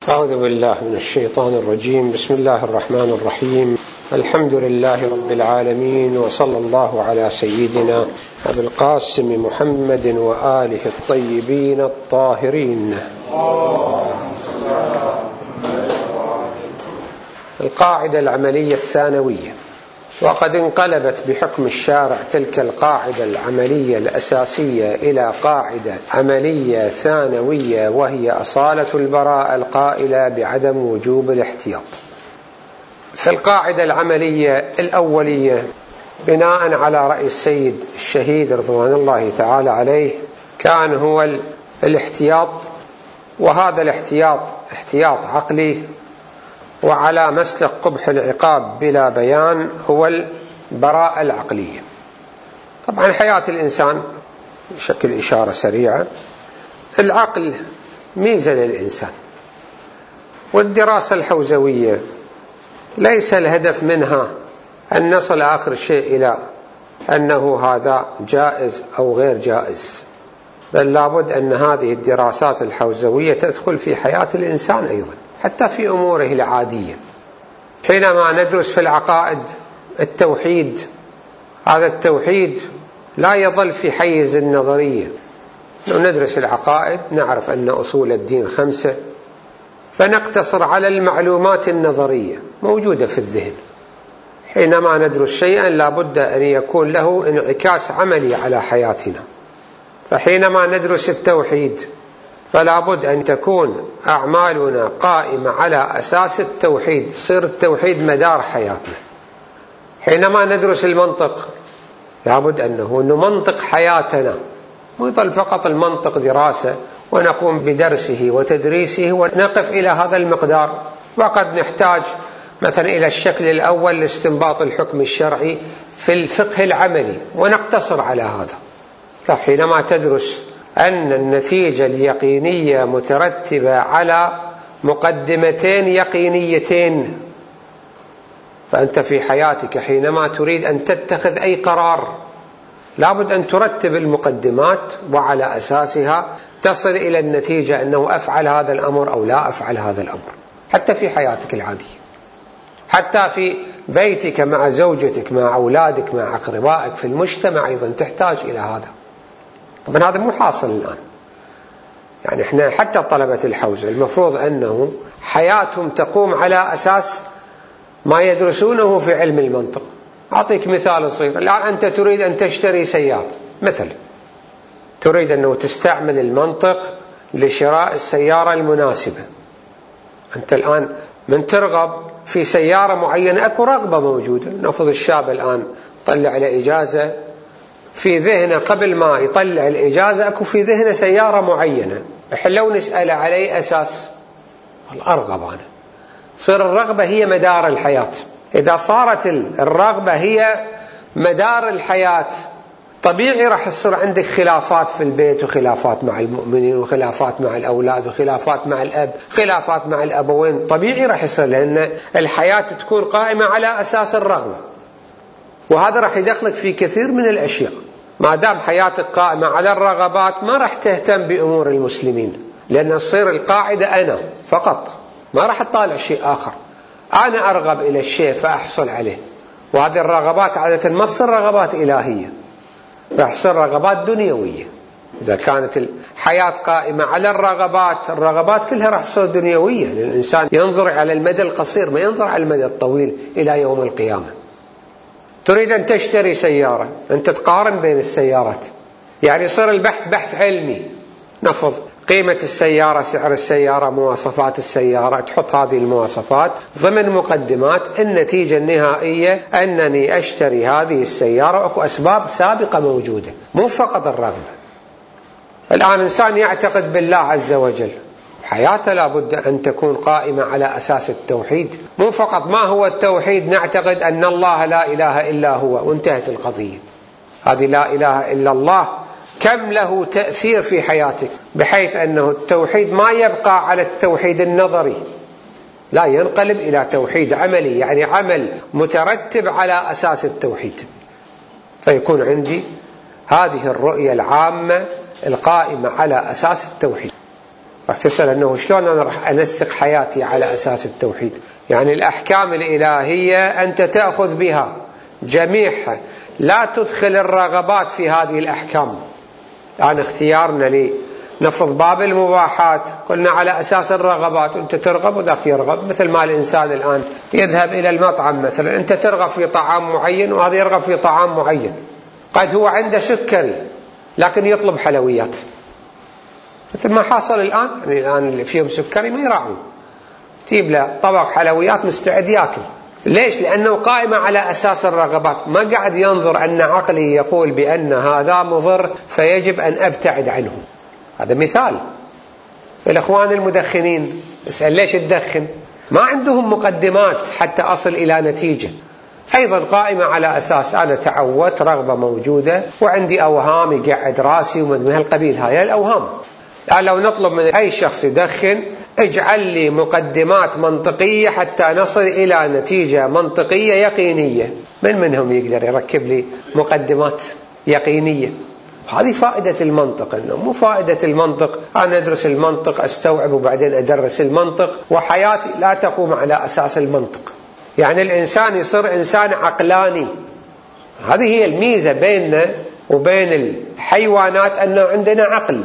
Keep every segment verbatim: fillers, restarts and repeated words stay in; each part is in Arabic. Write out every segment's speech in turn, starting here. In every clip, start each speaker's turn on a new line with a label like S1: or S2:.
S1: أعوذ بالله من الشيطان الرجيم. بسم الله الرحمن الرحيم. الحمد لله رب العالمين، وصلى الله على سيدنا أبي القاسم محمد وآله الطيبين الطاهرين. القاعدة العملية الثانوية. وقد انقلبت بحكم الشارع تلك القاعدة العملية الأساسية إلى قاعدة عملية ثانوية، وهي أصالة البراءة القائلة بعدم وجوب الاحتياط. في القاعدة العملية الأولية، بناء على رأي السيد الشهيد رضوان الله تعالى عليه، كان هو الاحتياط، وهذا الاحتياط احتياط عقلي، وعلى مسلك قبح العقاب بلا بيان هو البراءة العقلية. طبعا حياة الإنسان بشكل إشارة سريعة، العقل ميزة للإنسان، والدراسة الحوزوية ليس الهدف منها أن نصل آخر شيء إلى أنه هذا جائز أو غير جائز، بل لابد أن هذه الدراسات الحوزوية تدخل في حياة الإنسان أيضا، حتى في أموره العادية. حينما ندرس في العقائد التوحيد، هذا التوحيد لا يظل في حيز النظرية. لو ندرس العقائد نعرف أن أصول الدين خمسة، فنقتصر على المعلومات النظرية موجودة في الذهن. حينما ندرس شيئا لابد أن يكون له انعكاس عملي على حياتنا. فحينما ندرس التوحيد فلا بد أن تكون أعمالنا قائمة على أساس التوحيد، يصير التوحيد مدار حياتنا. حينما ندرس المنطق لا بد أنه نمنطق حياتنا، ويظل فقط المنطق دراسة ونقوم بدرسه وتدريسه ونقف إلى هذا المقدار، وقد نحتاج مثلا إلى الشكل الأول لاستنباط الحكم الشرعي في الفقه العملي ونقتصر على هذا. فحينما تدرس أن النتيجة اليقينية مترتبة على مقدمتين يقينيتين، فأنت في حياتك حينما تريد أن تتخذ أي قرار لابد أن ترتب المقدمات، وعلى أساسها تصل إلى النتيجة أنه أفعل هذا الأمر أو لا أفعل هذا الأمر. حتى في حياتك العادية، حتى في بيتك مع زوجتك، مع أولادك، مع أقربائك، في المجتمع أيضا تحتاج إلى هذا. طبعا هذا مو حاصل الآن. يعني احنا حتى طلبة الحوزة المفروض أنه حياتهم تقوم على أساس ما يدرسونه في علم المنطق. أعطيك مثال صغير. الآن أنت تريد أن تشتري سيارة مثلا، تريد أنه تستعمل المنطق لشراء السيارة المناسبة. أنت الآن من ترغب في سيارة معينة، أكو رغبة موجودة. نفرض الشاب الآن طلع على إجازة، في ذهنه قبل ما يطلع الإجازة أكو في ذهنه سيارة معينة. لو نسأل على أي أساس؟ أرغب أنا. صير الرغبة هي مدار الحياة. إذا صارت الرغبة هي مدار الحياة، طبيعي راح يصير عندك خلافات في البيت، وخلافات مع المؤمنين، وخلافات مع الأولاد، وخلافات مع الأب، خلافات مع الأبوين. طبيعي راح يصير، لأن الحياة تكون قائمة على أساس الرغبة، وهذا راح يدخلك في كثير من الأشياء. ما دام حياتك قائمة على الرغبات ما راح تهتم بأمور المسلمين، لأن تصير القاعدة أنا فقط، ما راح أطالع شيء آخر. أنا أرغب إلى الشيء فأحصل عليه، وهذه الرغبات عادة ما تصير رغبات إلهية، راح تصير رغبات دنيوية. إذا كانت الحياة قائمة على الرغبات، الرغبات كلها راح تصير دنيوية، لأن الإنسان ينظر على المدى القصير ما ينظر على المدى الطويل إلى يوم القيامة. تريد أن تشتري سيارة، أنت تقارن بين السيارات، يعني يصير البحث بحث علمي. نفرض قيمة السيارة، سعر السيارة، مواصفات السيارة، تحط هذه المواصفات ضمن مقدمات. النتيجة النهائية أنني أشتري هذه السيارة، أكو أسباب سابقة موجودة، مو فقط الرغبة. الآن إنسان يعتقد بالله عز وجل، حياته لابد أن تكون قائمة على أساس التوحيد. مو فقط ما هو التوحيد، نعتقد أن الله لا إله إلا هو وانتهت القضية. هذه لا إله إلا الله كم له تأثير في حياتك، بحيث أنه التوحيد ما يبقى على التوحيد النظري، لا ينقلب إلى توحيد عملي، يعني عمل مترتب على أساس التوحيد. فيكون عندي هذه الرؤية العامة القائمة على أساس التوحيد. راح تسأل أنه شلون أنا راح أنسق حياتي على أساس التوحيد؟ يعني الأحكام الإلهية أنت تأخذ بها جميعها، لا تدخل الرغبات في هذه الأحكام. الآن اختيارنا لي نفرض باب المباحات قلنا على أساس الرغبات، أنت ترغب وذاك يرغب، مثل ما الإنسان الآن يذهب إلى المطعم مثلا، أنت ترغب في طعام معين وهذا يرغب في طعام معين، قد هو عنده سكري لكن يطلب حلويات، مثل ما حصل الآن. يعني الآن اللي فيهم سكري ما يراعون، تجيب له طبق حلويات مستعد ياكل. ليش؟ لأنه قائمة على أساس الرغبات، ما قاعد ينظر أن عقلي يقول بأن هذا مضر فيجب أن أبتعد عنه. هذا مثال. الأخوان المدخنين اسأل ليش تدخن؟ ما عندهم مقدمات حتى أصل إلى نتيجة، أيضا قائمة على أساس أنا تعودت، رغبة موجودة وعندي أوهام يقعد راسي ومن هالقبيل. هاي الأوهام. يعني لو نطلب من أي شخص يدخن اجعل لي مقدمات منطقية حتى نصل إلى نتيجة منطقية يقينية، من منهم يقدر يركب لي مقدمات يقينية؟ هذه فائدة المنطق. إنه مو فائدة المنطق أنا أدرس المنطق أستوعب وبعدين أدرس المنطق وحياتي لا تقوم على أساس المنطق. يعني الإنسان يصير إنسان عقلاني. هذه هي الميزة بيننا وبين الحيوانات، أنه عندنا عقل.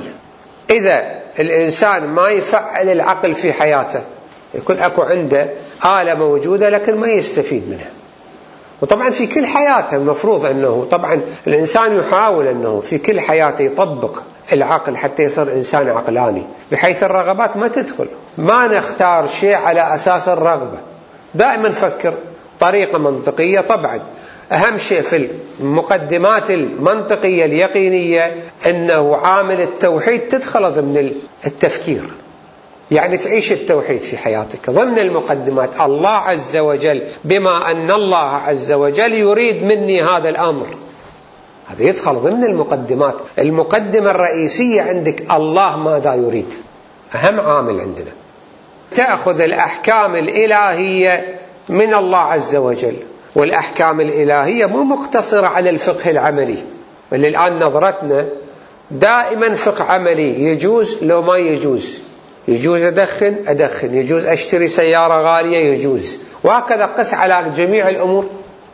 S1: إذا الإنسان ما يفعل العقل في حياته يكون أكو عنده آلة موجودة لكن ما يستفيد منها. وطبعا في كل حياته المفروض أنه طبعا الإنسان يحاول أنه في كل حياته يطبق العقل حتى يصير إنسان عقلاني، بحيث الرغبات ما تدخل. ما نختار شيء على أساس الرغبة، دائما نفكر طريقة منطقية. طبعا أهم شيء في المقدمات المنطقية اليقينية أنه عامل التوحيد تدخل ضمن التفكير، يعني تعيش التوحيد في حياتك ضمن المقدمات. الله عز وجل، بما أن الله عز وجل يريد مني هذا الأمر، هذا يدخل ضمن المقدمات. المقدمة الرئيسية عندك الله ماذا يريد، أهم عامل عندنا. تأخذ الأحكام الإلهية من الله عز وجل، والأحكام الإلهية مو مقتصرة على الفقه العملي، اللي الآن نظرتنا دائما فقه عملي، يجوز لو ما يجوز، يجوز أدخن أدخن، يجوز أشتري سيارة غالية يجوز، وهكذا قس على جميع الأمور.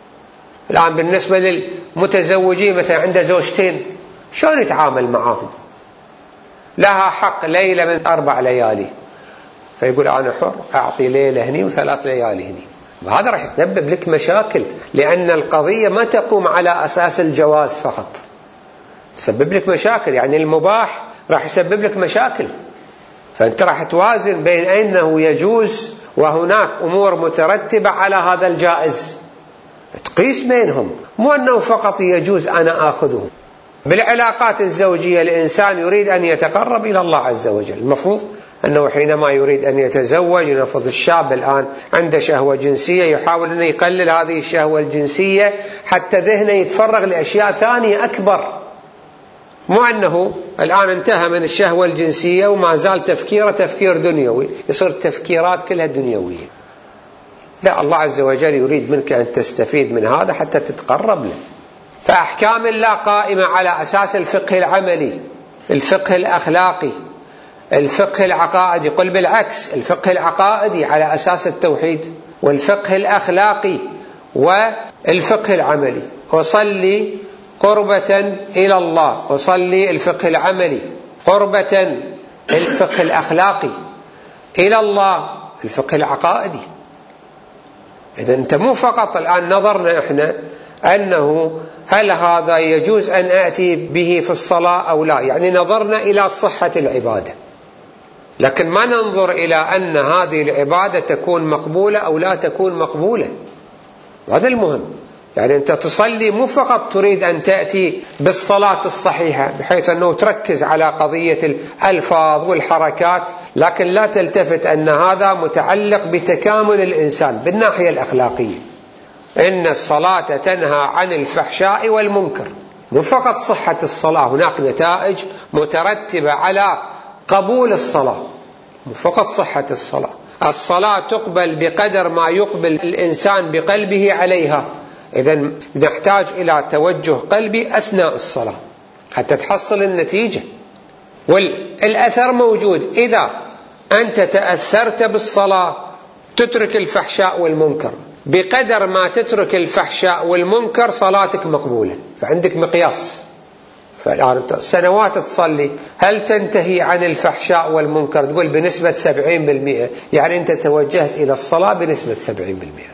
S1: الآن بالنسبة للمتزوجين مثلا عنده زوجتين، شلون يتعامل معاهم؟ لها حق ليلة من أربع ليالي، فيقول أنا حر أعطي ليلة هني وثلاث ليالي هني. وهذا راح يسبب لك مشاكل، لأن القضية ما تقوم على أساس الجواز فقط، تسبب لك مشاكل. يعني المباح راح يسبب لك مشاكل، فأنت راح توازن بين أنه يجوز وهناك أمور مترتبة على هذا الجائز، تقيس بينهم، مو أنه فقط يجوز أنا أخذه. بالعلاقات الزوجية الإنسان يريد أن يتقرب إلى الله عز وجل، المفروض أنه حينما يريد أن يتزوج، ينفذ الشاب الآن عنده شهوة جنسية يحاول أن يقلل هذه الشهوة الجنسية حتى ذهنه يتفرغ لأشياء ثانية أكبر، مو أنه الآن انتهى من الشهوة الجنسية وما زال تفكيره تفكير دنيوي، يصير تفكيرات كلها دنيوية. لا، الله عز وجل يريد منك أن تستفيد من هذا حتى تتقرب له. فأحكام الله قائمة على أساس الفقه العملي، الفقه الأخلاقي، الفقه العقائدي. قل بالعكس، الفقه العقائدي على أساس التوحيد، والفقه الأخلاقي والفقه العملي. وصلي قربة إلى الله، وصلي الفقه العملي، قربة الفقه الأخلاقي، إلى الله الفقه العقائدي. إذا أنت مو فقط الآن نظرنا إحنا أنه هل هذا يجوز أن آتي به في الصلاة أو لا، يعني نظرنا إلى صحة العبادة، لكن ما ننظر إلى أن هذه العبادة تكون مقبولة أو لا تكون مقبولة. وهذا المهم. يعني أنت تصلي مو فقط تريد أن تأتي بالصلاة الصحيحة بحيث أنه تركز على قضية الألفاظ والحركات، لكن لا تلتفت أن هذا متعلق بتكامل الإنسان بالناحية الأخلاقية. إن الصلاة تنهى عن الفحشاء والمنكر، مو فقط صحة الصلاة، هناك نتائج مترتبة على قبول الصلاة، مو فقط صحة الصلاة. الصلاة تقبل بقدر ما يقبل الإنسان بقلبه عليها، إذن نحتاج إلى توجه قلبي أثناء الصلاة حتى تحصل النتيجة. والأثر موجود. إذا أنت تأثرت بالصلاة تترك الفحشاء والمنكر، بقدر ما تترك الفحشاء والمنكر صلاتك مقبولة. فعندك مقياس. فالآن سنوات تصلي، هل تنتهي عن الفحشاء والمنكر؟ تقول بنسبة سبعين بالمئة، يعني أنت توجهت إلى الصلاة بنسبة سبعين بالمئة.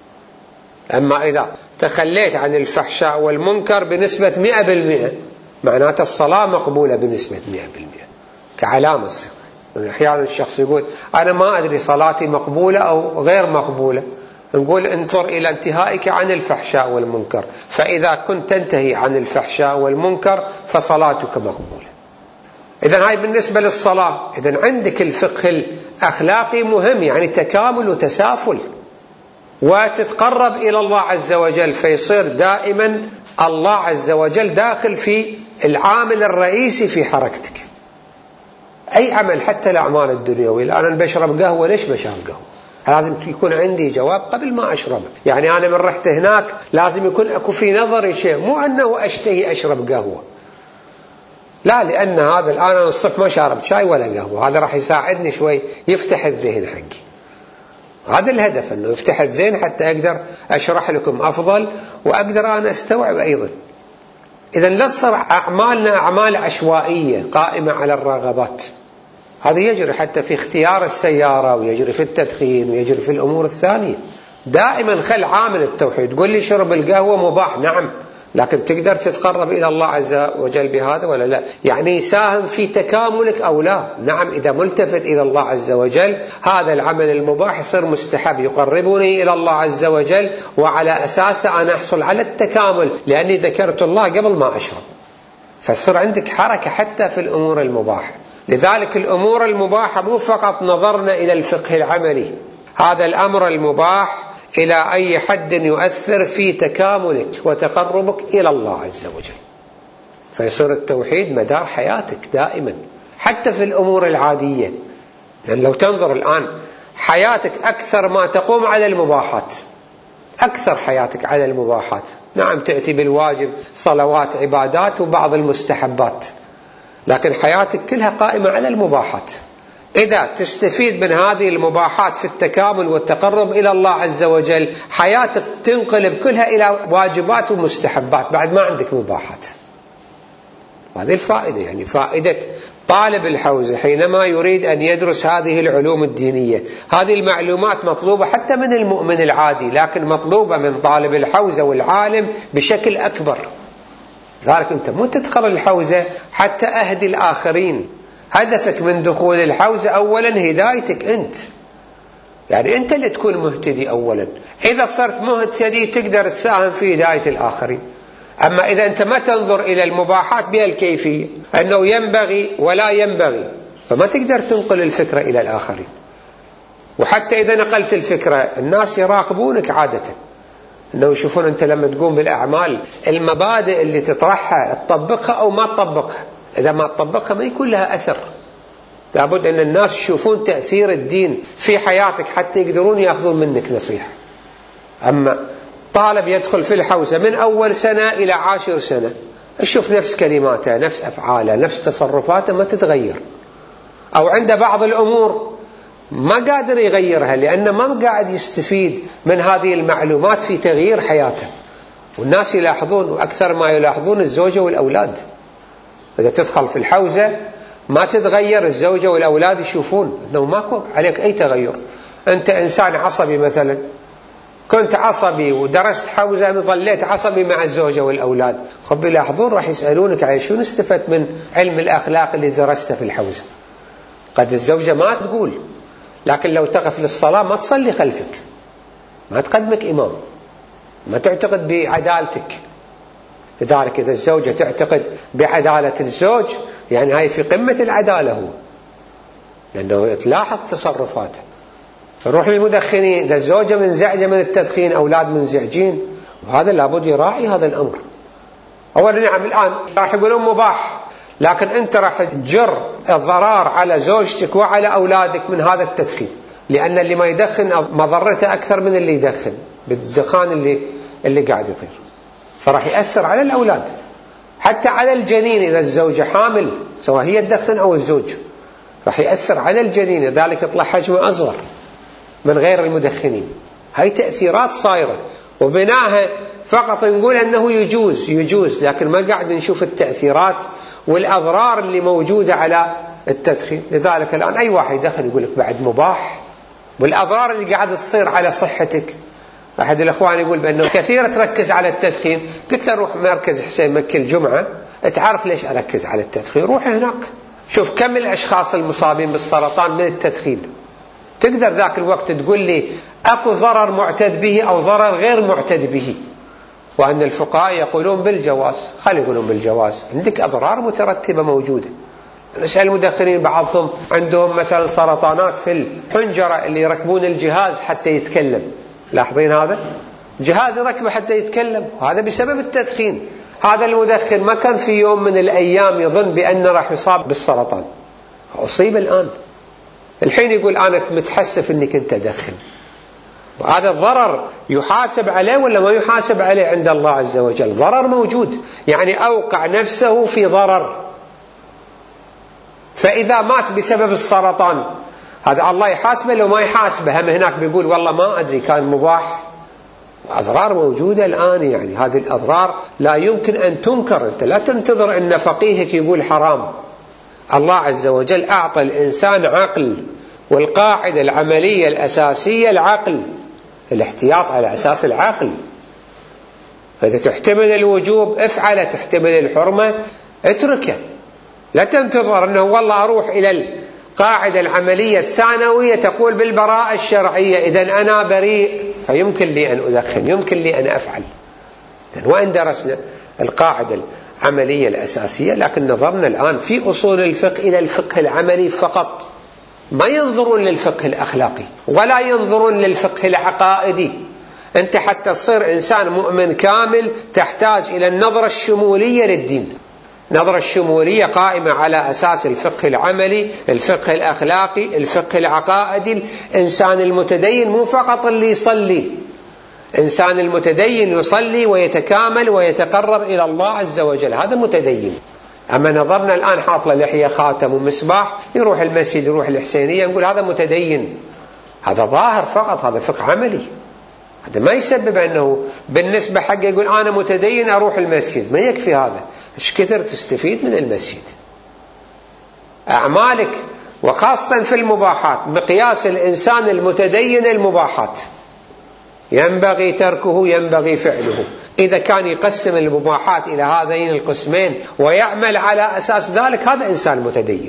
S1: أما إذا تخليت عن الفحشاء والمنكر بنسبة مئة بالمئة، معناته الصلاة مقبولة بنسبة مئة بالمئة كعلامة. أحيانا الشخص يقول أنا ما أدري صلاتي مقبولة أو غير مقبولة. نقول انظر إلى انتهائك عن الفحشاء والمنكر، فإذا كنت تنتهي عن الفحشاء والمنكر فصلاتك مقبولة. إذن هاي بالنسبة للصلاة. إذن عندك الفقه الأخلاقي مهم، يعني تكامل وتسافل، وتتقرب إلى الله عز وجل، فيصير دائما الله عز وجل داخل في العامل الرئيسي في حركتك. أي عمل، حتى الأعمال الدنيوية. الآن أنا بشرب قهوة، ليش بشرب قهوة؟ لازم يكون عندي جواب قبل ما أشرب. يعني أنا من رحت هناك لازم يكون أكو في نظري شيء، مو أنه أشتهي أشرب قهوة، لا، لأن هذا الآن أنا الصبح ما شارب شاي ولا قهوة، هذا راح يساعدني شوي يفتح الذهن حقي. هذا الهدف، أنه يفتح الذهن حتى أقدر أشرح لكم أفضل وأقدر أنا أستوعب أيضا. إذن لا تصير أعمالنا أعمال عشوائية قائمة على الرغبات. هذا يجري حتى في اختيار السيارة، ويجري في التدخين، ويجري في الأمور الثانية. دائما خل عامل التوحيد. تقول لي شرب القهوة مباح، نعم، لكن تقدر تتقرب إلى الله عز وجل بهذا ولا لا؟ يعني يساهم في تكاملك أو لا؟ نعم، إذا ملتفت إلى الله عز وجل هذا العمل المباح يصير مستحب، يقربني إلى الله عز وجل، وعلى أساسه أنا أحصل على التكامل لأني ذكرت الله قبل ما أشرب. فصير عندك حركة حتى في الأمور المباحة. لذلك الأمور المباحة مو فقط نظرنا إلى الفقه العملي، هذا الأمر المباح إلى أي حد يؤثر في تكاملك وتقربك إلى الله عز وجل. فيصير التوحيد مدار حياتك دائما، حتى في الأمور العادية. يعني لو تنظر الآن حياتك أكثر ما تقوم على المباحات، أكثر حياتك على المباحات. نعم، تأتي بالواجب، صلوات، عبادات، وبعض المستحبات، لكن حياتك كلها قائمة على المباحات. إذا تستفيد من هذه المباحات في التكامل والتقرب إلى الله عز وجل، حياتك تنقلب كلها إلى واجبات ومستحبات، بعد ما عندك مباحات. وهذه الفائدة، يعني فائدة طالب الحوزة حينما يريد أن يدرس هذه العلوم الدينية. هذه المعلومات مطلوبة حتى من المؤمن العادي، لكن مطلوبة من طالب الحوزة والعالم بشكل أكبر. لذلك أنت مو تدخل الحوزة حتى أهدي الآخرين. هدفك من دخول الحوزة أولا هدايتك أنت، يعني أنت اللي تكون مهتدي أولا. إذا صرت مهتدي تقدر تساهم في هداية الآخرين. أما إذا أنت ما تنظر إلى المباحات بهالكيفية، أنه ينبغي ولا ينبغي، فما تقدر تنقل الفكرة إلى الآخرين. وحتى إذا نقلت الفكرة الناس يراقبونك عادة، أنه يشوفون أنت لما تقوم بالأعمال المبادئ اللي تطرحها تطبقها أو ما تطبقها. إذا ما تطبقها ما يكون لها أثر. لابد أن الناس يشوفون تأثير الدين في حياتك حتى يقدرون يأخذون منك نصيحة. أما طالب يدخل في الحوزة من أول سنة إلى عاشر سنة، يشوف نفس كلماته، نفس أفعاله، نفس تصرفاته، ما تتغير. أو عنده بعض الأمور ما قادر يغيرها لأنه ما قاعد يستفيد من هذه المعلومات في تغيير حياته. والناس يلاحظون، وأكثر ما يلاحظون الزوجة والأولاد. إذا تدخل في الحوزة ما تتغير، الزوجة والأولاد يشوفون أنه ماكو عليك أي تغير. أنت إنسان عصبي مثلا، كنت عصبي ودرست حوزة، ظليت عصبي مع الزوجة والأولاد، خب يلاحظون راح يسألونك على شو استفدت من علم الأخلاق اللي درسته في الحوزة. قد الزوجة ما تقول، لكن لو تقف للصلاة ما تصلي خلفك، ما تقدمك إمام، ما تعتقد بعدالتك. لذلك إذا الزوجة تعتقد بعدالة الزوج، يعني هاي في قمة العدالة هو، لأنه تلاحظ تصرفاته. نروح للمدخنين، إذا الزوجة منزعجة من التدخين، أولاد منزعجين، وهذا لابد يراعي هذا الأمر. أولا نعم الآن راح يقولون مباح، لكن أنت راح تجر الضرار على زوجتك وعلى أولادك من هذا التدخين، لأن اللي ما يدخن مضرته أكثر من اللي يدخن بالدخان اللي اللي قاعد يطير، فراح يأثر على الأولاد. حتى على الجنين إذا الزوجة حامل سواء هي تدخن أو الزوج راح يأثر على الجنين، لذلك يطلع حجمه أصغر من غير المدخنين. هاي تأثيرات صايرة، وبناها فقط نقول أنه يجوز يجوز لكن ما قاعد نشوف التأثيرات والأضرار اللي موجودة على التدخين. لذلك الآن أي واحد يدخن يقول لك بعد مباح، والأضرار اللي قاعد تصير على صحتك. أحد الأخوان يقول بأنه كثير تركز على التدخين، قلت له روح مركز حسين مكي الجمعة تعرف ليش أركز على التدخين، روح هناك شوف كم الأشخاص المصابين بالسرطان من التدخين. تقدر ذاك الوقت تقول لي أكو ضرر معتد به أو ضرر غير معتد به، وأن الفقهاء يقولون بالجواز، خلي يقولون بالجواز، عندك أضرار مترتبة موجودة. نسأل المدخنين بعضهم عندهم مثلا سرطانات في الحنجرة اللي يركبون الجهاز حتى يتكلم، لاحظين هذا جهاز يركبه حتى يتكلم، وهذا بسبب التدخين. هذا المدخن ما كان في يوم من الأيام يظن بأنه راح يصاب بالسرطان، أصيب الآن، الحين يقول أنا متحسف أنك أنت دخن. وهذا الضرر يحاسب عليه ولا ما يحاسب عليه عند الله عز وجل؟ ضرر موجود، يعني أوقع نفسه في ضرر. فإذا مات بسبب السرطان هذا الله يحاسبه لو ما يحاسبه؟ هم هناك بيقول والله ما أدري كان مباح. أضرار موجودة الآن، يعني هذه الأضرار لا يمكن أن تنكر. أنت لا تنتظر أن فقيهك يقول حرام. الله عز وجل أعطى الإنسان عقل، والقاعدة العملية الأساسية العقل، الاحتياط على أساس العقل. فإذا تحتمل الوجوب افعله، تحتمل الحرمة اتركه. لا تنتظر أنه والله أروح إلى القاعدة العملية الثانوية تقول بالبراءة الشرعية، إذن أنا بريء فيمكن لي أن أدخن، يمكن لي أن أفعل. وإن درسنا القاعدة العملية الأساسية، لكن نظرنا الآن في أصول الفقه إلى الفقه العملي فقط، ما ينظرون للفقه الأخلاقي ولا ينظرون للفقه العقائدي. أنت حتى تصير إنسان مؤمن كامل تحتاج إلى النظرة الشمولية للدين. نظرة الشمولية قائمة على أساس الفقه العملي، الفقه الأخلاقي، الفقه العقائدي. الإنسان المتدين مو فقط اللي يصلي، إنسان المتدين يصلي ويتكامل ويتقرب إلى الله عز وجل، هذا متدين. أما نظرنا الآن حاط له لحية خاتم ومصباح يروح المسجد يروح الحسينية نقول هذا متدين، هذا ظاهر فقط، هذا فقه عملي. هذا ما يسبب أنه بالنسبة حقه يقول أنا متدين أروح المسجد، ما يكفي هذا. إيش كثر تستفيد من المسجد؟ أعمالك وخاصة في المباحات مقياس الإنسان المتدين المباحات، ينبغي تركه ينبغي فعله. إذا كان يقسم المباحات إلى هذين القسمين ويعمل على أساس ذلك هذا إنسان متدين.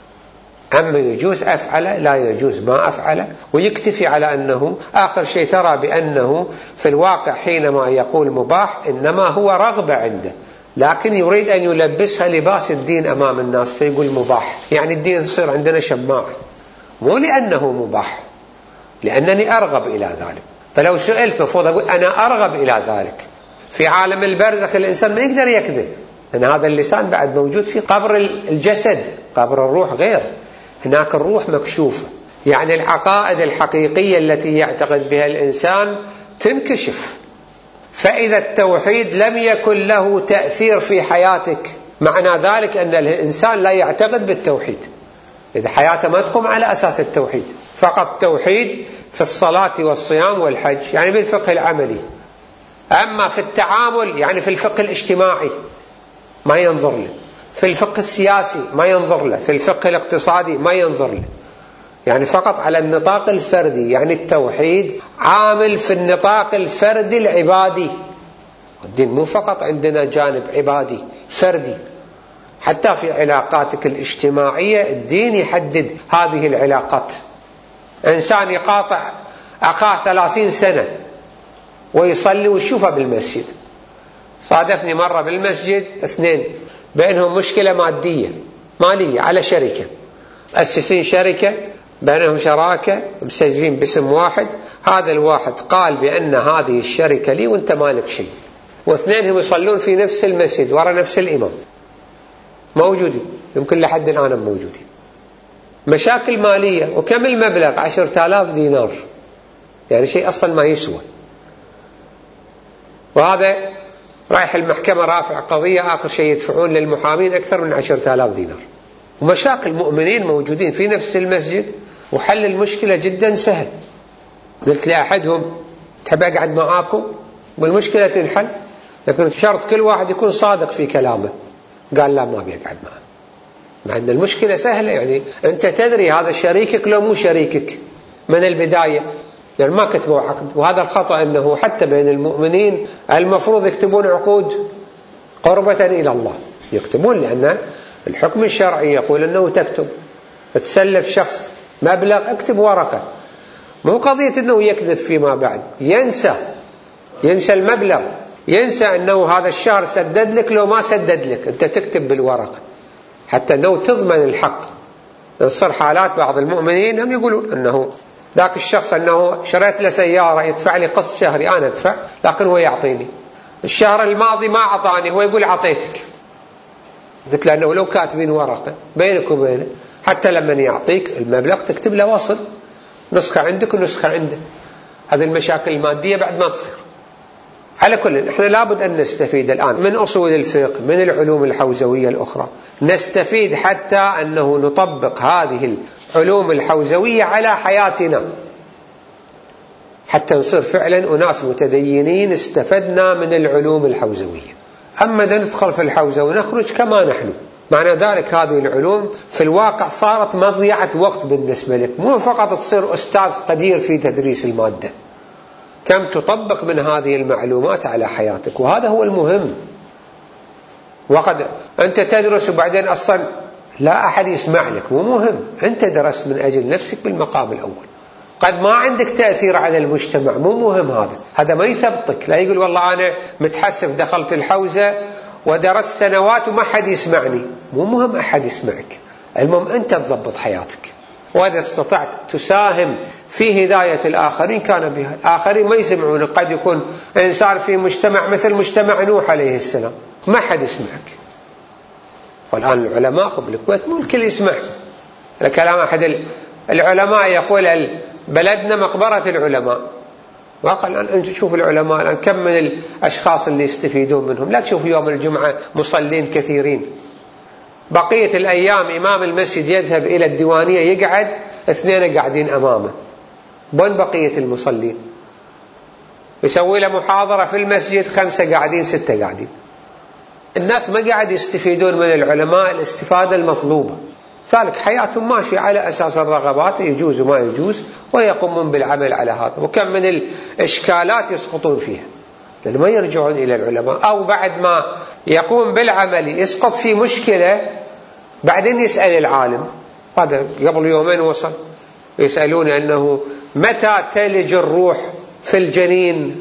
S1: أما يجوز أفعله لا يجوز ما أفعله، ويكتفي على أنه آخر شيء ترى بأنه في الواقع حينما يقول مباح إنما هو رغبة عنده، لكن يريد أن يلبسها لباس الدين أمام الناس فيقول مباح، يعني الدين يصير عندنا شماعة، مو لأنه مباح، لأنني أرغب إلى ذلك. فلو سئلت مفروض أقول أنا أرغب إلى ذلك. في عالم البرزخ الإنسان ما يقدر يكذب، لأن هذا اللسان بعد موجود في قبر الجسد، قبر الروح غير، هناك الروح مكشوفة، يعني العقائد الحقيقية التي يعتقد بها الإنسان تنكشف. فإذا التوحيد لم يكن له تأثير في حياتك معنى ذلك أن الإنسان لا يعتقد بالتوحيد، إذا حياته ما تقوم على أساس التوحيد، فقط توحيد في الصلاة والصيام والحج يعني بالفقه العملي. أما في التعامل يعني في الفقه الاجتماعي ما ينظر له، في الفقه السياسي ما ينظر له، في الفقه الاقتصادي ما ينظر له، يعني فقط على النطاق الفردي. يعني التوحيد عامل في النطاق الفردي العبادي، الدين مو فقط عندنا جانب عبادي فردي، حتى في علاقاتك الاجتماعية الدين يحدد هذه العلاقات. إنسان يقاطع أخاه ثلاثين سنة ويصلي ويشوفه بالمسجد. صادفني مرة بالمسجد اثنين بينهم مشكلة مادية مالية على شركة، مؤسسين شركة بينهم شراكة مسجلين باسم واحد، هذا الواحد قال بأن هذه الشركة لي وانت مالك شيء، واثنينهم يصلون في نفس المسجد وراء نفس الإمام موجودين، يمكن لحد الآن موجودين. مشاكل مالية، وكم المبلغ؟ عشرة آلاف دينار، يعني شيء أصلا ما يسوى. وهذا رايح المحكمة رافع قضية، آخر شيء يدفعون للمحامين أكثر من عشرة آلاف دينار. ومشاكل مؤمنين موجودين في نفس المسجد، وحل المشكلة جدا سهل. قلت لأحدهم تحب أقعد معاكم والمشكلة تنحل، لكن شرط كل واحد يكون صادق في كلامه. قال لا، ما بيقعد معه، مع أن المشكلة سهلة. يعني أنت تدري هذا شريكك لو مو شريكك من البداية، يعني ما كتبوا عقد. وهذا الخطأ، أنه حتى بين المؤمنين المفروض يكتبون عقود قربة إلى الله، يكتبون، لأن الحكم الشرعي يقول أنه تكتب. تسلف شخص مبلغ، اكتب ورقة، مو قضية أنه يكذب فيما بعد، ينسى ينسى المبلغ، ينسى أنه هذا الشهر سدد لك لو ما سدد لك، أنت تكتب بالورقة حتى أنه تضمن الحق. تصير حالات بعض المؤمنين هم يقولون أنه ذاك الشخص أنه شريت له سيارة يدفع لي قسط شهري، أنا أدفع لكن هو يعطيني. الشهر الماضي ما أعطاني، هو يقول عطيتك. قلت له أنه لو كاتبين ورقة بينك وبينه، حتى لما يعطيك المبلغ تكتب له وصل، نسخة عندك ونسخة عنده. هذه المشاكل المادية بعد ما تصير. على كل، احنا لابد أن نستفيد الآن من أصول الفقه، من العلوم الحوزوية الأخرى، نستفيد حتى أنه نطبق هذه العلوم الحوزوية على حياتنا، حتى نصير فعلا أناس متدينين استفدنا من العلوم الحوزوية. أما ندخل في الحوزة ونخرج كما نحن، معنى ذلك هذه العلوم في الواقع صارت مضيعة وقت بالنسبة لك، مو فقط تصير أستاذ قدير في تدريس المادة، كم تطبق من هذه المعلومات على حياتك، وهذا هو المهم. وقد أنت تدرس وبعدين أصلا لا أحد يسمع لك، مو مهم، أنت درست من أجل نفسك بالمقام الأول. قد ما عندك تأثير على المجتمع، مو مهم، هذا هذا ما يثبطك. لا يقول والله أنا متحسف دخلت الحوزة ودرست سنوات وما حد يسمعني، مو مهم أحد يسمعك، المهم أنت تضبط حياتك. وإذا استطعت تساهم في هداية الآخرين كان بها. الآخرين ما يسمعون، قد يكون إنسان في مجتمع مثل مجتمع نوح عليه السلام ما حد يسمعك. والآن العلماء في الكويت مو الكل يسمع. الكلام أحد العلماء يقول بلدنا مقبرة العلماء. وقال أنت تشوف العلماء الآن كم من الأشخاص اللي يستفيدون منهم. لا تشوف يوم الجمعة مصلين كثيرين، بقية الأيام إمام المسجد يذهب إلى الديوانية يقعد اثنين قاعدين أمامه. وين بقية المصلين؟ يسوي له محاضرة في المسجد، خمسة قاعدين ستة قاعدين. الناس ما قاعد يستفيدون من العلماء الاستفادة المطلوبة، ذلك حياتهم ماشية على أساس الرغبات، يجوز وما يجوز، ويقومون بالعمل على هذا. وكم من الإشكالات يسقطون فيها لأنه ما يرجعون إلى العلماء، أو بعد ما يقوم بالعمل يسقط في مشكلة بعدين يسأل العالم. هذا قبل يومين وصل يسألون أنه متى تلج الروح في الجنين؟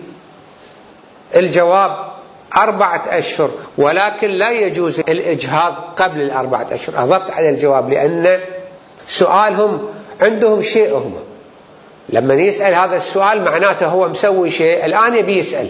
S1: الجواب أربعة أشهر، ولكن لا يجوز الإجهاض قبل الأربعة أشهر. أضفت على الجواب لأن سؤالهم عندهم شيء، هم لما يسأل هذا السؤال معناته هو مسوي شيء الآن يبي يسأل،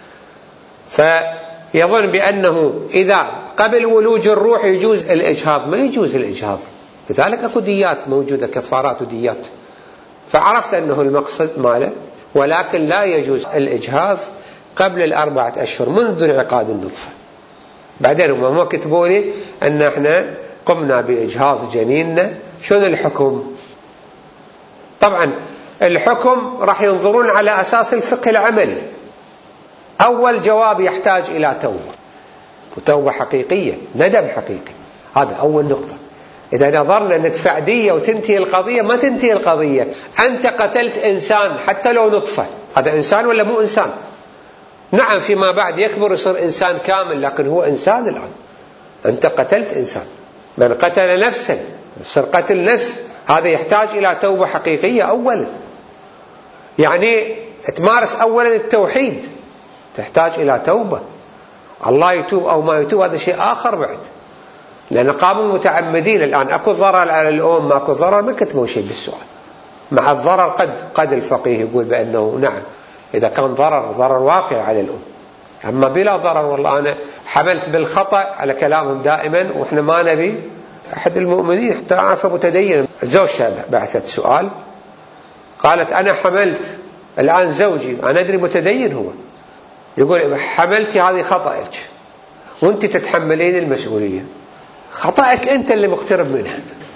S1: فيظن بأنه إذا قبل ولوج الروح يجوز الإجهاض. ما يجوز الإجهاض، لذلك أكو ديات موجودة، كفارات وديات. فعرفت أنه المقصد ماله، ولكن لا يجوز الإجهاض قبل الأربعة أشهر منذ انعقاد النطفة. بعدين هم ما كتبوا لي أن احنا قمنا بإجهاض جنيننا، شنو الحكم؟ طبعا الحكم راح ينظرون على أساس الفقه العملي. أول جواب يحتاج إلى توبة، وتوبة حقيقية، ندم حقيقي، هذا أول نقطة. إذا نظرنا ندفع دية وتنتهي القضية، ما تنتهي القضية. أنت قتلت إنسان حتى لو نطفة، هذا إنسان ولا مو إنسان؟ نعم فيما بعد يكبر يصير إنسان كامل، لكن هو إنسان الآن. أنت قتلت إنسان، من قتل نفسا يصير قتل نفس، هذا يحتاج إلى توبة حقيقية أولا. يعني تمارس أولا التوحيد، تحتاج إلى توبة. الله يتوب أو ما يتوب هذا شيء آخر بعد، لأن قاموا متعمدين. الآن أكو ضرر على الأم، ما أكو ضرر، ما كتبوا شيء بالسؤال. مع الضرر قد قد الفقيه يقول بأنه نعم إذا كان ضرر ضرر واقع على الأم. أما بلا ضرر والله أنا حملت بالخطأ، على كلامهم دائما، وإحنا ما نبي. أحد المؤمنين حتى عارفة متدين، زوجته بعثت سؤال قالت أنا حملت الآن زوجي، أنا أدري متدين هو، يقول حملتي هذه خطأك وانت تتحملين المسؤولية. خطأك انت اللي مقترب منها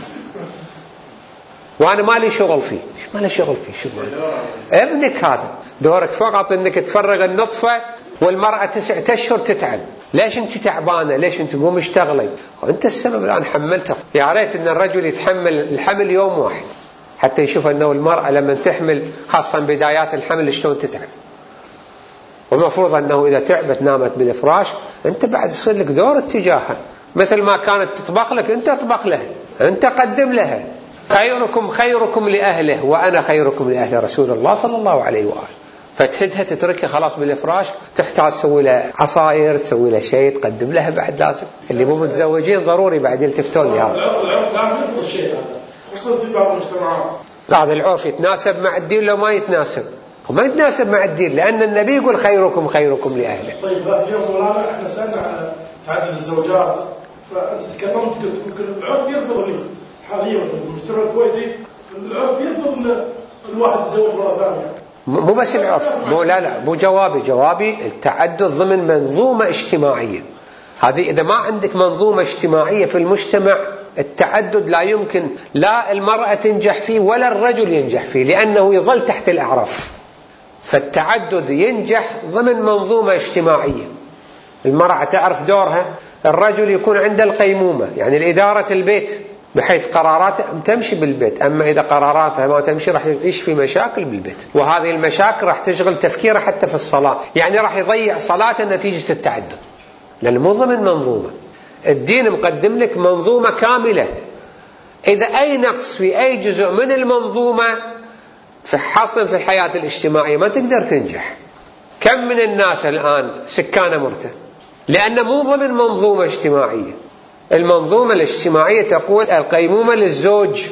S1: وانا مالي شغل فيه. ما له شغل فيه. شو ابنك هذا دورك فقط انك تفرغ النطفة، والمرأة تسعة اشهر تتعب. ليش انت تعبانة؟ ليش انت مو مشتغلة؟ انت السبب الان حملتها. يا ريت ان الرجل يتحمل الحمل يوم واحد حتى يشوف انه المرأة لما تحمل خاصة بدايات الحمل شلون تتعب. والمفروض انه اذا تعبت نامت بالفراش انت بعد يصير لك دور اتجاهها، مثل ما كانت تطبخ لك انت اطبخ لها، انت قدم لها. خيركم خيركم لأهله وأنا خيركم لأهل رسول الله صلى الله عليه وآله. فتحدها تتركها خلاص بالإفراش، تحتاج تسوي لها عصاير، تسوي لها شيء، تقدم لها بعد لازم. اللي مو متزوجين ضروري بعد يلتفتون لهذا.
S2: العرف لا يفضل الشيء هذا، خصوصا في بعض المجتمعات.
S1: هذا العرف يتناسب مع الدين لو ما يتناسب؟ وما يتناسب مع الدين، لأن النبي يقول خيركم خيركم لأهله.
S2: طيب اليوم مولانا احنا سألنا على تعدد الزوجات، فأنت تكلمت قلت ممكن العرف يرفض حاليا في المجتمع الكويتي، العرف يرفض ان الواحد يتزوج مره ثانيه.
S1: مو بس العرف، مو لا لا مو جوابي، جوابي التعدد ضمن منظومه اجتماعيه. هذه اذا ما عندك منظومه اجتماعيه في المجتمع، التعدد لا يمكن لا المراه تنجح فيه ولا الرجل ينجح فيه، لانه يظل تحت الاعراف. فالتعدد ينجح ضمن منظومه اجتماعيه. المراه تعرف دورها، الرجل يكون عنده القيمومه، يعني الاداره البيت، بحيث قراراتها تمشي بالبيت. أما إذا قراراتها ما تمشي راح يعيش في مشاكل بالبيت، وهذه المشاكل راح تشغل تفكيره حتى في الصلاة، يعني راح يضيع صلاة نتيجة التعدد، لأنه مو ضمن منظومة. الدين مقدم لك منظومة كاملة، إذا أي نقص في أي جزء من المنظومة في حصل في الحياة الاجتماعية ما تقدر تنجح. كم من الناس الآن سكانة مرتة؟ لأنه مو ضمن منظومة اجتماعية. المنظومة الاجتماعية تقول القيمومة للزوج.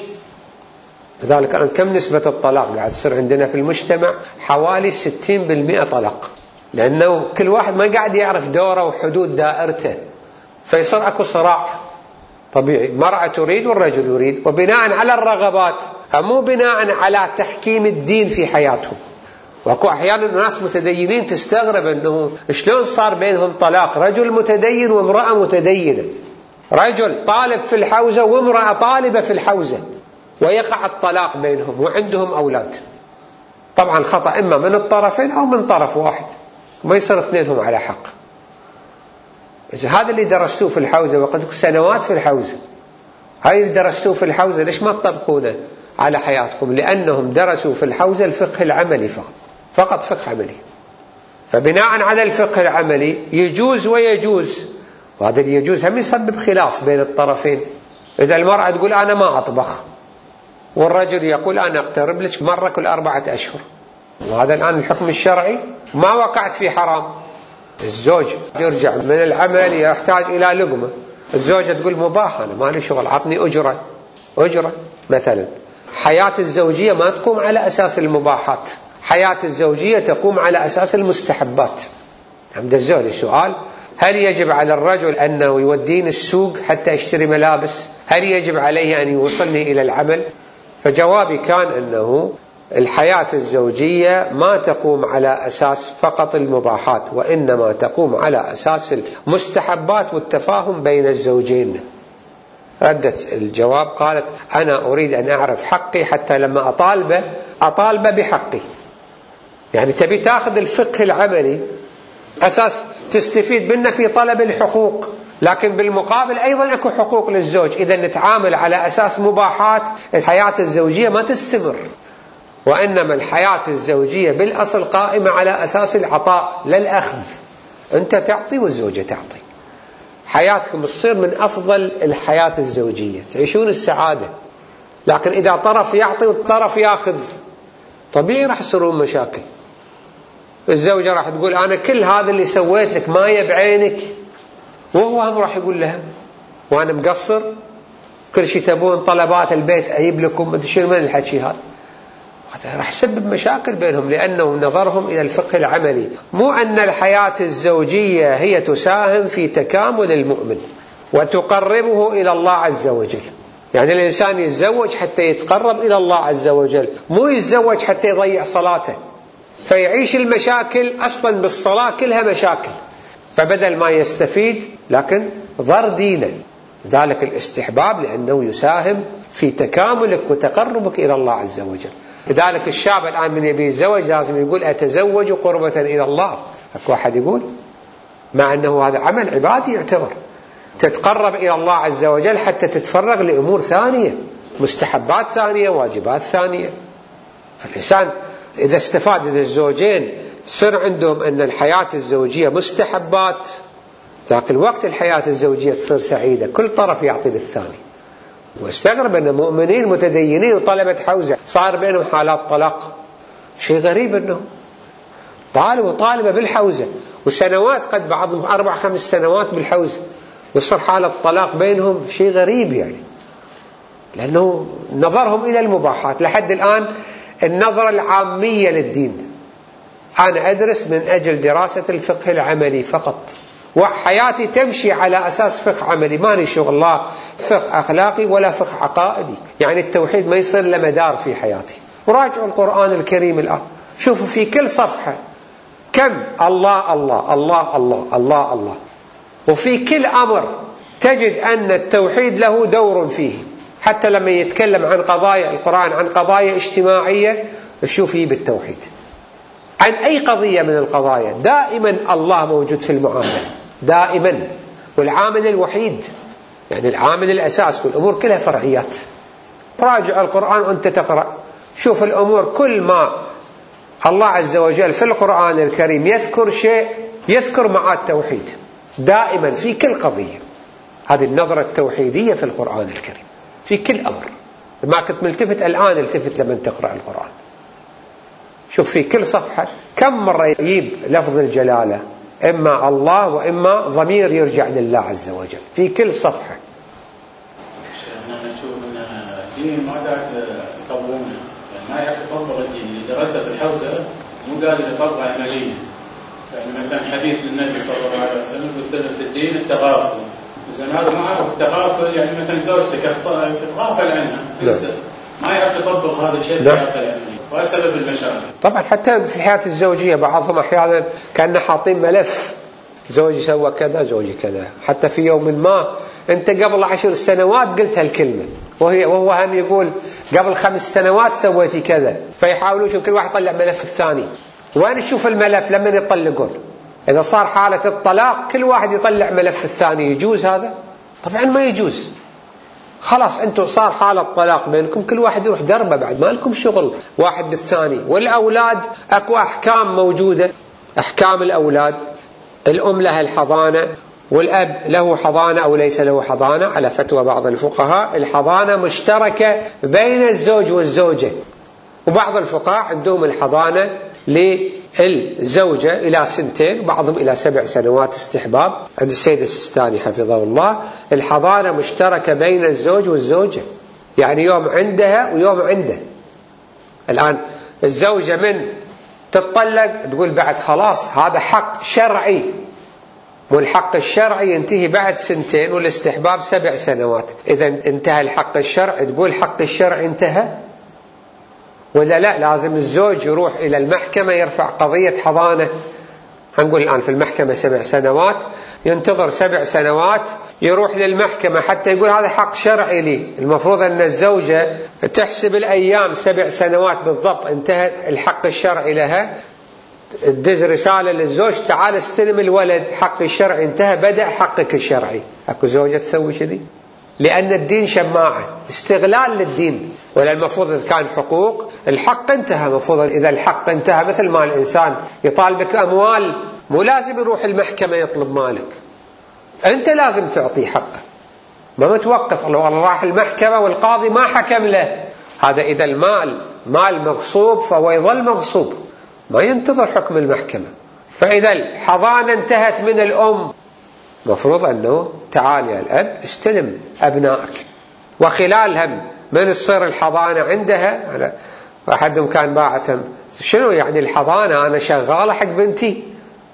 S1: لذلك الآن كم نسبة الطلاق قاعد تصير عندنا في المجتمع؟ حوالي ستين بالمئة طلاق، لأنه كل واحد ما قاعد يعرف دوره وحدود دائرته، فيصير أكو صراع طبيعي. المرأة تريد والرجل يريد، وبناء على الرغبات، مو بناء على تحكيم الدين في حياتهم. واكو احيانا ناس متدينين تستغرب انه شلون صار بينهم طلاق، رجل متدين وامرأة متدينة، رجل طالب في الحوزة وامرأة طالبة في الحوزة، ويقع الطلاق بينهم وعندهم أولاد. طبعا خطأ إما من الطرفين أو من طرف واحد، ما يصير اثنينهم على حق. إذا هذا اللي درستوه في الحوزة وقد سنوات في الحوزة، هاي اللي درستوه في الحوزة، ليش ما تطبقونه على حياتكم؟ لأنهم درسوا في الحوزة الفقه العملي فقط، فقط فقه عملي. فبناء على الفقه العملي يجوز ويجوز، وهذا اللي يجوز هم يسبب خلاف بين الطرفين. إذا المرأة تقول أنا ما أطبخ، والرجل يقول أنا أقترب لك مرة كل أربعة أشهر، وهذا الآن الحكم الشرعي ما وقعت في حرام. الزوج يرجع من العمل يحتاج إلى لقمة، الزوجة تقول مباح، أنا ما لي شغل، عطني أجرة أجرة مثلا. حياة الزوجية ما تقوم على أساس المباحات، حياة الزوجية تقوم على أساس المستحبات. عند الزوج السؤال: هل يجب على الرجل أنه يوديني السوق حتى أشتري ملابس؟ هل يجب عليه أن يوصلني إلى العمل؟ فجوابي كان أنه الحياة الزوجية ما تقوم على أساس فقط المباحات، وإنما تقوم على أساس المستحبات والتفاهم بين الزوجين. ردت الجواب قالت: أنا أريد أن أعرف حقي حتى لما أطالبه أطالبه بحقي. يعني تبي تأخذ الفقه العملي أساس تستفيد منه في طلب الحقوق، لكن بالمقابل أيضا أكو حقوق للزوج. إذا نتعامل على أساس مباحات، الحياة الزوجية ما تستمر. وإنما الحياة الزوجية بالأصل قائمة على أساس العطاء لا الأخذ، أنت تعطي والزوجة تعطي. حياتكم تصير من أفضل الحياة الزوجية، تعيشون السعادة. لكن إذا طرف يعطي والطرف يأخذ، طبيعي راح يصيرون مشاكل. الزوجة راح تقول أنا كل هذا اللي سويت لك ما يبعينك، وهو هم راح يقول لها وأنا مقصر، كل شيء تبون طلبات البيت أجيب لكم، ما شنو من الحكي هذا. هذا راح يسبب مشاكل بينهم، لأنه نظرهم إلى الفقه العملي، مو أن الحياة الزوجية هي تساهم في تكامل المؤمن وتقربه إلى الله عز وجل. يعني الإنسان يتزوج حتى يتقرب إلى الله عز وجل، مو يتزوج حتى يضيع صلاته. فيعيش المشاكل أصلا بالصلاة كلها مشاكل، فبدل ما يستفيد لكن ضر دينه. ذلك الاستحباب لأنه يساهم في تكاملك وتقربك إلى الله عز وجل. لذلك الشاب الآن من يبي الزواج لازم يقول أتزوج قربة إلى الله. أكو واحد يقول مع أنه هذا عمل عبادي يعتبر، تتقرب إلى الله عز وجل حتى تتفرغ لأمور ثانية، مستحبات ثانية، واجبات ثانية. فالإنسان إذا استفاد، إذا الزوجين صار عندهم أن الحياة الزوجية مستحبات، ذاك الوقت الحياة الزوجية تصير سعيدة، كل طرف يعطي للثاني. واستغرب أن مؤمنين متدينين وطلبة حوزة صار بينهم حالات طلاق، شيء غريب أنه طالب وطالبة بالحوزة وسنوات، قد بعضهم أربع خمس سنوات بالحوزة، وصار حالة طلاق بينهم، شيء غريب يعني، لأنه نظرهم إلى المباحات. لحد الآن النظرة العامية للدين، أنا أدرس من أجل دراسة الفقه العملي فقط، وحياتي تمشي على أساس فقه عملي، ماني شغل لا فقه أخلاقي ولا فقه عقائدي. يعني التوحيد ما يصير له مدار في حياتي. وراجعوا القرآن الكريم الآن، شوفوا في كل صفحة كم الله الله الله الله الله الله، وفي كل أمر تجد أن التوحيد له دور فيه. حتى لما يتكلم عن قضايا القرآن عن قضايا اجتماعية تشوفيه بالتوحيد، عن أي قضية من القضايا دائما الله موجود في المعاملة دائما، والعامل الوحيد، يعني العامل الأساس، والأمور كلها فرعيات. راجع القرآن وأنت تقرأ، شوف الأمور كل ما الله عز وجل في القرآن الكريم يذكر شيء يذكر مع التوحيد دائما في كل قضية. هذه النظرة التوحيدية في القرآن الكريم في كل أمر. ما كنت ملتفت الآن التفت لما تقرأ القرآن، شوف في كل صفحة كم مرة يجيب لفظ الجلالة، إما الله وإما ضمير يرجع لله عز وجل في كل صفحة.
S3: احنا نشوف ان الدين ما قاعد يطبقونه، يعني ما يعرف يطبق الدين. اللي درسه في الحوزة مو قادر يطبق عمليا. يعني مثلا حديث النبي صلى الله عليه وسلم بثلث الدين التغافل، إذا هذا ما عرف التغافل، يعني مثلا زوجتك تتغافل عنها ما يعرف يطبق هذا الشيء في حياته العملية، وسبب المشاكل.
S1: طبعا حتى في الحياة الزوجية بعضهم أحيانا كأنه حاطين ملف، زوجي سوى كذا زوجي كذا. حتى في يوم ما أنت قبل عشر سنوات قلت هالكلمة، وهي وهو هم يقول قبل خمس سنوات سويتي كذا، فيحاولوا يشوف كل واحد يطلع ملف الثاني. وين تشوف الملف لما يطلقون؟ إذا صار حالة الطلاق كل واحد يطلع ملف الثاني، يجوز هذا؟ طبعا ما يجوز. خلاص أنتم صار حالة طلاق بينكم، كل واحد يروح دربه، بعد ما لكم شغل واحد بالثاني. والأولاد أكو أحكام موجودة، أحكام الأولاد، الأم لها الحضانة والأب له حضانة أو ليس له حضانة. على فتوى بعض الفقهاء الحضانة مشتركة بين الزوج والزوجة، وبعض الفقهاء عندهم الحضانة للزوجة إلى سنتين، وبعضهم إلى سبع سنوات استحباب. عند السيد السيستاني حفظه الله الحضانة مشتركة بين الزوج والزوجة، يعني يوم عندها ويوم عنده. الآن الزوجة من تتطلق تقول بعد خلاص هذا حق شرعي، والحق الشرعي ينتهي بعد سنتين، والاستحباب سبع سنوات. إذا انتهى الحق الشرعي تقول حق الشرعي انتهى، ولا لا لازم الزوج يروح إلى المحكمة يرفع قضية حضانة. هنقول الآن في المحكمة سبع سنوات، ينتظر سبع سنوات يروح للمحكمة حتى يقول هذا حق شرعي لي. المفروض أن الزوجة تحسب الأيام سبع سنوات بالضبط انتهى الحق الشرعي لها، تدز رسالة للزوج تعال استلم الولد، حق الشرعي انتهى، بدأ حقك الشرعي. أكو زوجة تسوي كذي؟ لأن الدين شماعة، استغلال للدين. ولا المفروض إذا كان حقوق الحق انتهى، المفروض إذا الحق انتهى مثل ما الإنسان يطالبك أموال مو لازم يروح المحكمة يطلب مالك، أنت لازم تعطي حقه، ما متوقف لو راح المحكمة والقاضي ما حكم له. هذا إذا المال مال مغصوب فهو يظل مغصوب، ما ينتظر حكم المحكمة. فإذا الحضانة انتهت من الأم، مفروض أنه تعال يا الأب استلم أبنائك. وخلالهم من تصير الحضانة عندها، أنا أحدهم كان باعثهم شنو يعني الحضانة؟ أنا شغالة حق بنتي.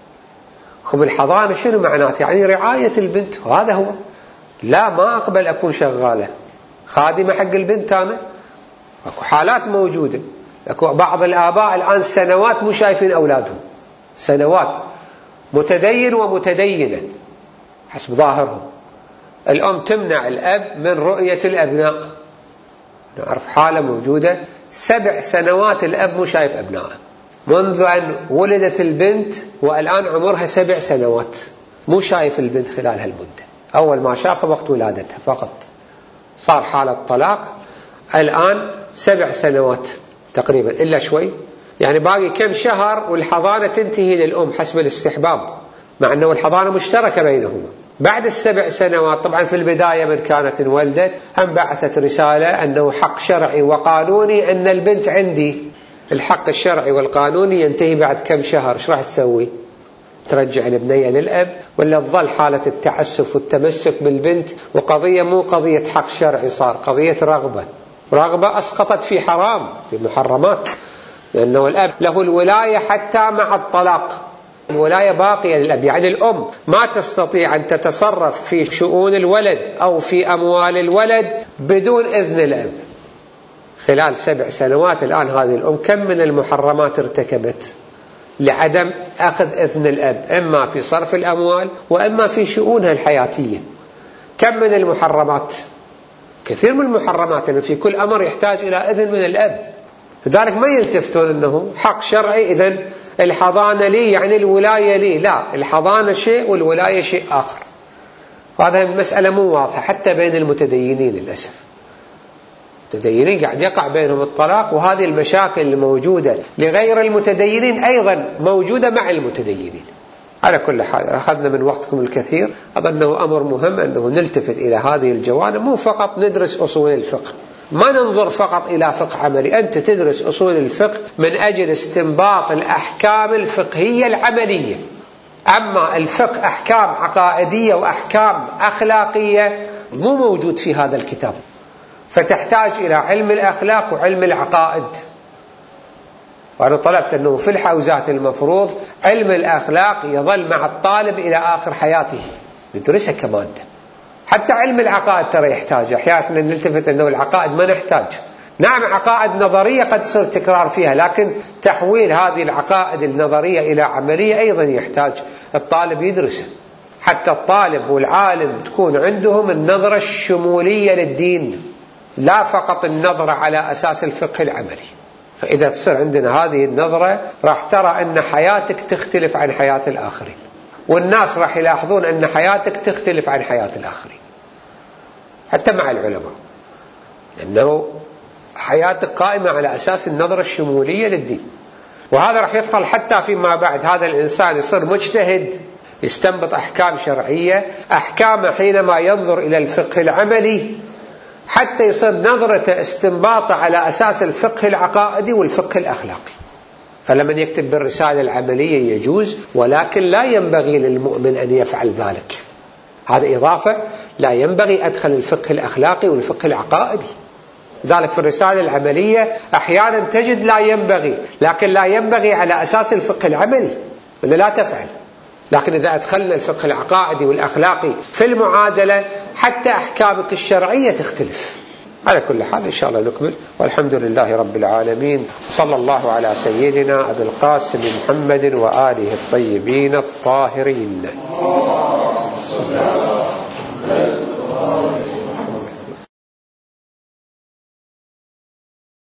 S1: خب الحضانة شنو معناته؟ يعني رعاية البنت، وهذا هو. لا ما أقبل أكون شغالة خادمة حق البنت. أنا أكو حالات موجودة بعض الآباء الآن سنوات مو شايفين أولادهم، سنوات، متدين ومتدينة حسب ظاهرهم. الأم تمنع الأب من رؤية الأبناء. نعرف حالة موجودة سبع سنوات الأب مو شايف أبنائه، منذ أن ولدت البنت والآن عمرها سبع سنوات مو شايف البنت خلال هالمدة. أول ما شافها وقت ولادتها فقط، صار حالة طلاق، الآن سبع سنوات تقريبا إلا شوي، يعني باقي كم شهر والحضانة تنتهي للأم حسب الاستحباب، مع أنه الحضانة مشتركة بينهما. بعد السبع سنوات طبعا في البداية من كانت انولدت هم بعثت رسالة أنه حق شرعي وقانوني أن البنت عندي. الحق الشرعي والقانوني ينتهي بعد كم شهر، ايش راح تسوي؟ ترجع البنية للأب ولا تظل حالة التعسف والتمسك بالبنت؟ وقضية مو قضية حق شرعي، صار قضية رغبة، رغبة أسقطت في حرام، في محرمات، لأنه الأب له الولاية حتى مع الطلاق، الولاية باقية للأب. يعني الأم ما تستطيع أن تتصرف في شؤون الولد أو في أموال الولد بدون إذن الأب. خلال سبع سنوات الآن هذه الأم كم من المحرمات ارتكبت لعدم أخذ إذن الأب، إما في صرف الأموال وإما في شؤونها الحياتية. كم من المحرمات، كثير من المحرمات، لأنه في كل أمر يحتاج إلى إذن من الأب. لذلك ما يلتفتون أنه حق شرعي إذن الحضانة لي يعني الولاية لي، لا، الحضانة شيء والولاية شيء آخر. هذا المسألة مو واضحة حتى بين المتدينين للأسف. المتدينين قاعد يقع بينهم الطلاق، وهذه المشاكل الموجودة لغير المتدينين أيضا موجودة مع المتدينين. على كل حال أخذنا من وقتكم الكثير، أظنه أمر مهم أنه نلتفت إلى هذه الجوانب، مو فقط ندرس أصول الفقه، ما ننظر فقط إلى فقه عملي. أنت تدرس أصول الفقه من أجل استنباط الأحكام الفقهية العملية، أما الفقه أحكام عقائدية وأحكام أخلاقية مو موجود في هذا الكتاب، فتحتاج إلى علم الأخلاق وعلم العقائد. وأنا طلبت أنه في الحوزات المفروض علم الأخلاق يظل مع الطالب إلى آخر حياته، ندرسها كمادة. حتى علم العقائد ترى يحتاج، أحيانا نلتفت أنه العقائد ما نحتاج، نعم عقائد نظرية قد تصير تكرار فيها، لكن تحويل هذه العقائد النظرية إلى عملية أيضا يحتاج الطالب يدرسه، حتى الطالب والعالم تكون عندهم النظرة الشمولية للدين، لا فقط النظرة على أساس الفقه العملي. فإذا تصير عندنا هذه النظرة راح ترى أن حياتك تختلف عن حياة الآخرين، والناس راح يلاحظون أن حياتك تختلف عن حياة الآخرين حتى مع العلماء، لأنه حياتك قائمة على أساس النظرة الشمولية للدين. وهذا راح يدخل حتى فيما بعد هذا الإنسان يصير مجتهد، يستنبط أحكام شرعية، أحكام حينما ينظر إلى الفقه العملي حتى يصير نظرته استنباطه على أساس الفقه العقائدي والفقه الأخلاقي. فلما يكتب بالرسالة العملية يجوز، ولكن لا ينبغي للمؤمن أن يفعل ذلك. هذا إضافة، لا ينبغي أدخل الفقه الأخلاقي والفقه العقائدي. ذلك في الرسالة العملية أحيانا تجد لا ينبغي، لكن لا ينبغي على أساس الفقه العملي ولا لا تفعل. لكن إذا أدخلنا الفقه العقائدي والأخلاقي في المعادلة حتى أحكامك الشرعية تختلف. على كل حال إن شاء الله نكمل، والحمد لله رب العالمين، صلى الله على سيدنا أبي القاسم محمد وآله الطيبين الطاهرين.